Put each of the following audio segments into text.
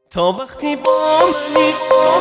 تا وقتی با منی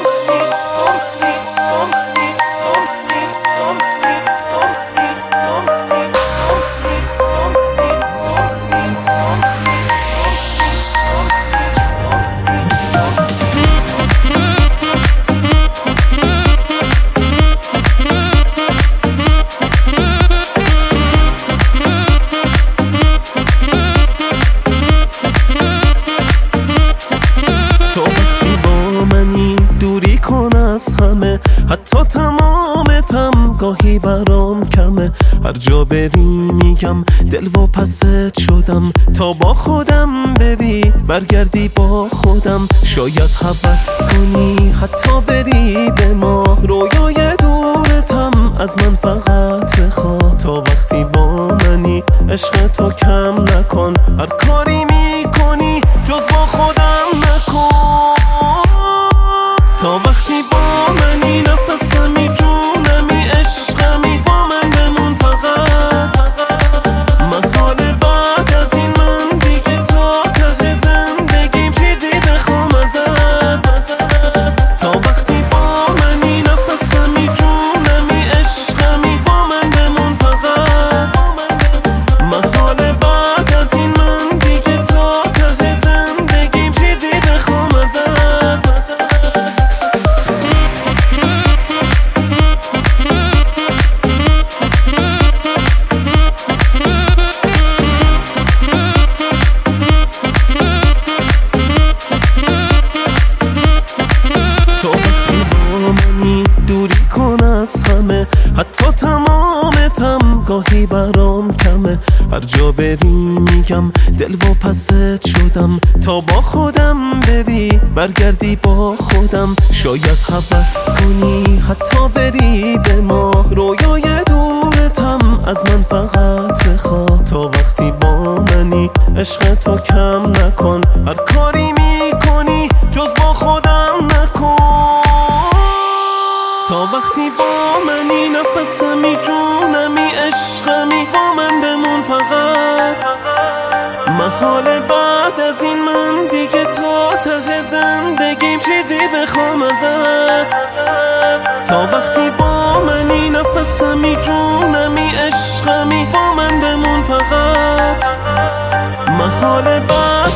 دوری کن از همه، حتی تمامتم گاهی برام کمه. هر جا بری میگم دل و پست شدم، تا با خودم بری برگردی با خودم. شاید هوس کنی حتی بری به ما، رویای دورتم از من فقط بخوا. تا وقتی با منی عشق تو کم نکن، هر کاری میکنی جز با خودم نکن. تا وقتی با منی نفسمی جونمی عشقمی، با من بمون فقط. محال بعد از این من دیگه تا ته زندگیم چیزی بخوام ازت. تا وقتی با منی نفسمی جونمی عشقمی، با من بمون فقط. محال بعد از این من دیگه تا ته زندگیم چیزی بخوام ازت. تو وقتی با منی دوری کن از همه، حتی تمامتم گاهی برام کمه. هر جا بری میگم دل و پست شدم، تا با خودم بری برگردی با خودم. شاید هوس کنی حتی بری به ما، رویای دورتم از من فقط بخوا. تا وقتی با منی عشق تو کم نکن، هر کاری میکنی جز با خودم نکن. تا وقتی با منی نفسمی جونمی عشقمی، با من بمون فقط. محال بعد از این من دیگه تا ته زندگیم چیزی بخوام ازت. تا وقتی با منی نفسمی جونمی عشقمی، با من بمون فقط. محال بعد